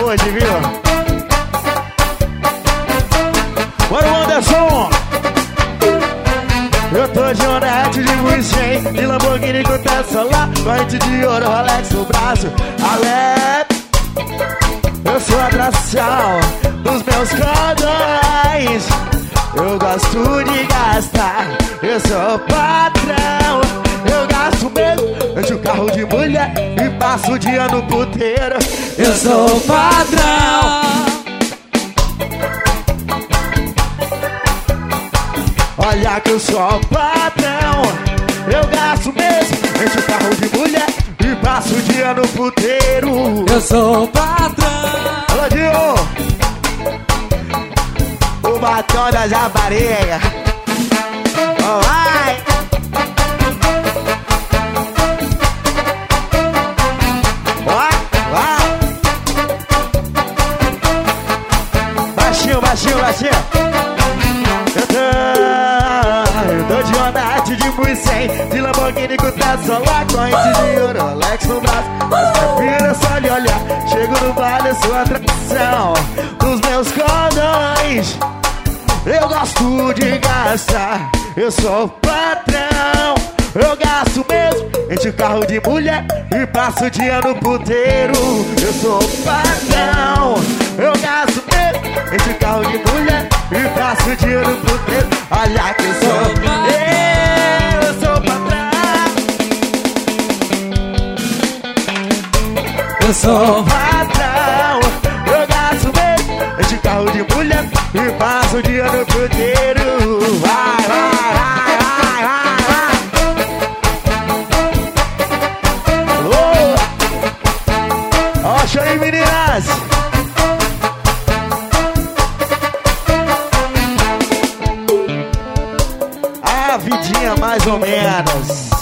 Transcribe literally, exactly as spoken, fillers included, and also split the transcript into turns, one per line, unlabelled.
hoje, viu? Bora, Anderson! Eu tô de Honete, de Mustang, de Lamborghini com teto solar, corrente de ouro, Rolex no braço, Alep. Eu sou a atração dos meus cordões. Eu gosto de gastar, eu sou patrão. Eu gasto mesmo, encho o carro de mulher e passo o dia no puteiro.
Eu sou patrão.
Olha que eu sou patrão. Eu gasto mesmo, encho o carro de mulher e passo o dia no puteiro.
Eu sou patrão.
Alô, Dio! O batom da Jabareia. Oh, vai! Vai, vai! Baixinho, baixinho, baixinho. Eu tô, eu tô de Honete, de Mustang, de Lamborghini com teto solar, corrente de ouro, Rolex no braço. Mas prefiro só lhe olhar, chego no baile, eu sou a atração dos meus cordões. Eu gosto de gastar, eu sou patrão. Eu gasto mesmo, enche o carro de mulher e passo o dia no puteiro. Eu sou patrão. Eu gasto mesmo, enche o carro de mulher e passo o dia no puteiro. Olha que eu sou, eu, eu sou patrão.
Eu sou
patrão. Eu gasto mesmo, enche o carro de mulher e passo o dia no puteiro. Vai, vai, vai, vai, vai, vai. Alô? Ó, show aí, meninas. A vidinha mais ou menos.